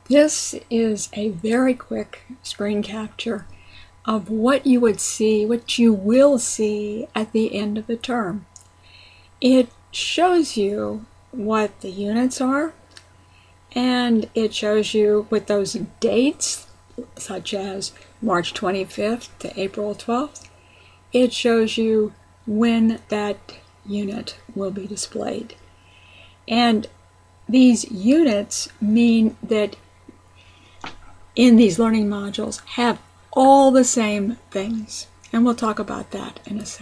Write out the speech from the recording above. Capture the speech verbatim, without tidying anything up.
This is a very quick screen capture of what you would see, what you will see at the end of the term. It shows you what the units are, and it shows you with those dates, such as March twenty-fifth to April twelfth, it shows you when that unit will be displayed. And these units mean that in these learning modules have all the same things. And we'll talk about that in a second.